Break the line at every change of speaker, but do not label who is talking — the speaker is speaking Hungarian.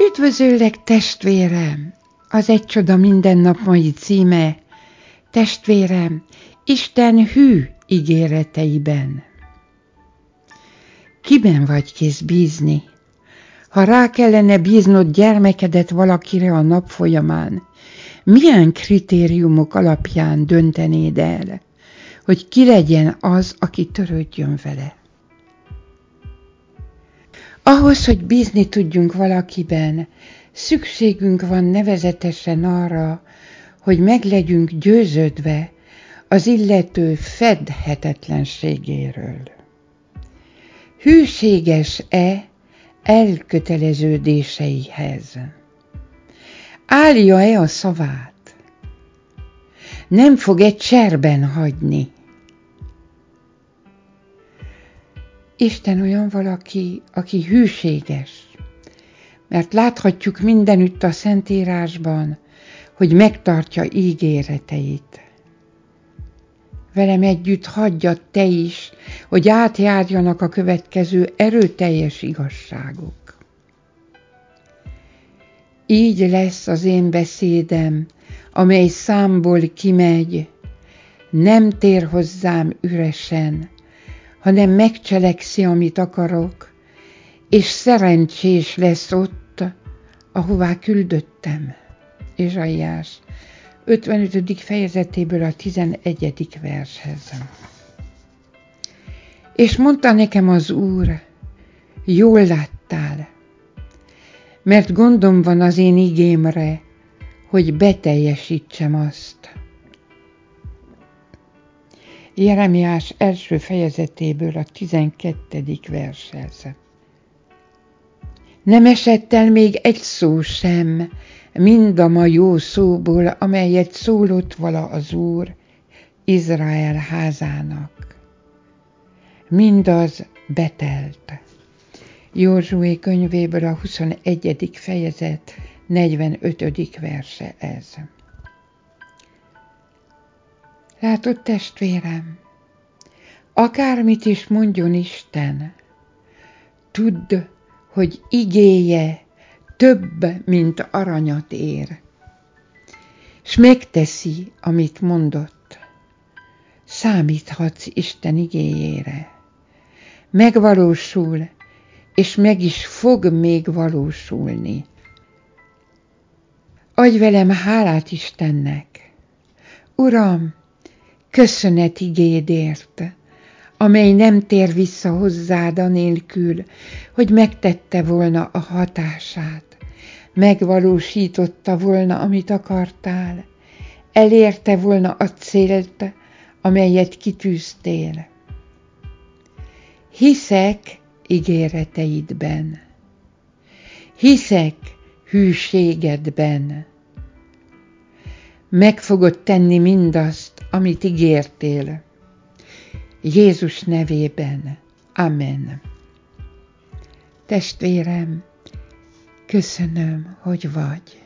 Üdvözöllek, testvérem! Az Egy csoda minden nap mai címe: testvérem, Isten hű ígéreteiben. Kiben vagy kész bízni? Ha rá kellene bíznod gyermekedet valakire a nap folyamán, milyen kritériumok alapján döntenéd el, hogy ki legyen az, aki törődjön vele? Ahhoz, hogy bízni tudjunk valakiben, szükségünk van nevezetesen arra, hogy meg legyünk győződve az illető fedhetetlenségéről. Hűséges-e elköteleződéseihez? Állja-e a szavát? Nem fog-e cserben hagyni? Isten olyan valaki, aki hűséges, mert láthatjuk mindenütt a Szentírásban, hogy megtartja ígéreteit. Velem együtt hagyjad te is, hogy átjárjanak a következő erőteljes igazságok. Így lesz az én beszédem, amely számból kimegy, nem tér hozzám üresen, hanem megcselekszi, amit akarok, és szerencsés lesz ott, ahová küldöttem. Ézsaiás 55. fejezetéből a 11. vershez. És mondta nekem az Úr: jól láttál, mert gondom van az én igémre, hogy beteljesítsem azt. Jeremiás 1. fejezetéből a 12. vershez. Nem esett el még egy szó sem, mind a ma jó szóból, amelyet szólott vala az Úr Izrael házának. Mindaz betelt. Józsué könyvéből a 21. fejezet 45. verse ez. Látod, testvérem, akármit is mondjon Isten, tudd, hogy igéje több, mint aranyat ér, s megteszi, amit mondott. Számíthatsz Isten igéjére. Megvalósul, és meg is fog még valósulni. Adj velem hálát Istennek. Uram, köszönet igédért, amely nem tér vissza hozzád anélkül, hogy megtette volna a hatását, megvalósította volna, amit akartál, elérte volna a célt, amelyet kitűztél. Hiszek ígéreteidben, hiszek hűségedben. Meg fogod tenni mindazt, amit ígértél. Jézus nevében. Amen. Testvérem, köszönöm, hogy vagy.